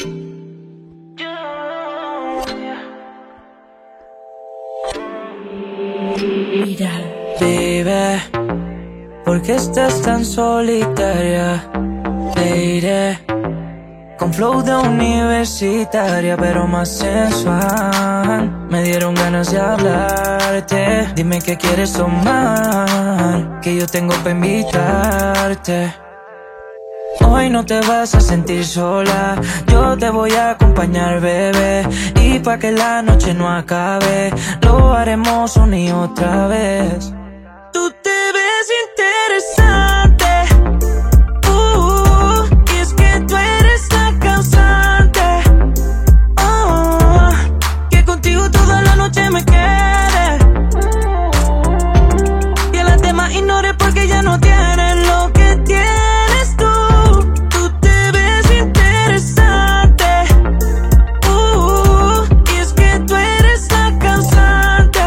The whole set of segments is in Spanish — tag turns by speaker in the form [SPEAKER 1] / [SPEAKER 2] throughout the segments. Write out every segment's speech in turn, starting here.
[SPEAKER 1] Vive, ¿por qué estás tan solitaria? Te iré con flow de universitaria, pero más sensual. Me dieron ganas de hablarte. Dime qué quieres tomar, que yo tengo para invitarte. Hoy no te vas a sentir sola, yo te voy a acompañar, bebé. Y pa' que la noche no acabe, lo haremos una y otra vez. Tú te ves interesante, y es que tú eres la causante. Que contigo toda la noche me quede, y a las demás ignore porque ya no tienen lo que tienes tú. Tú te ves interesante, y es que tú eres la causante.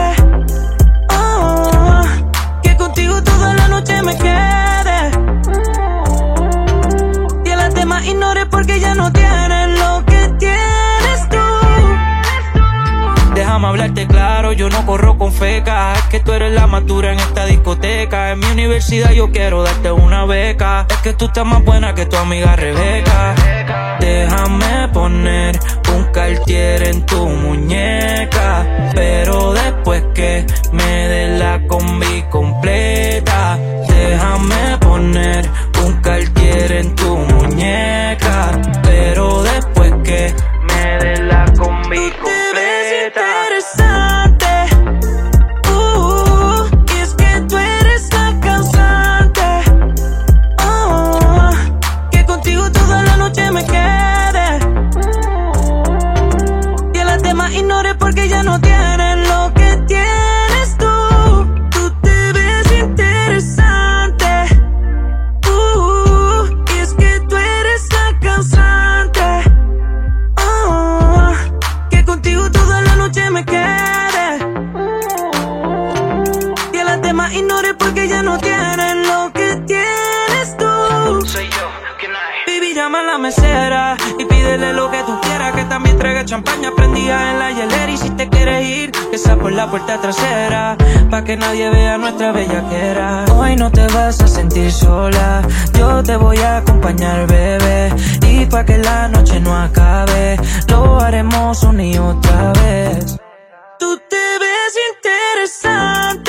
[SPEAKER 1] Que contigo toda la noche me quede, y a las demás ignore porque ya no tienen lo que tienes tú. Déjame hablarte claro, yo no corro con fecas. Es que tú eres la más dura en esta discoteca. En mi universidad yo quiero darte una beca. Es que tú estás más buena que tu amiga Rebeca. Déjame poner un Cartier en tu muñeca, pero después que me des la combi completa. Déjame poner un Cartier en tu muñeca, pero después que me des la combi completa. Interesante, y es que tú eres la causante. Que contigo toda la noche me quede, y a las demás ignore porque ya no tienen lo que tienes tú. Tú te ves interesante, y es que tú eres la causante. Que contigo toda la noche me quede, y a las demás ignore porque ya no tienen lo que tienes tú. Soy yo, ¿quién hay? Baby, llama a la mesera y pídele lo que tú quieras, que también traiga champaña prendida en la hielera. Y si te quieres ir, que sea por la puerta trasera, pa' que nadie vea nuestra bellaquera. Hoy no te vas a sentir sola, yo te voy a acompañar, bebé. Y pa' que la noche no acabe, lo haremos una y otra vez. Tú te ves interesante,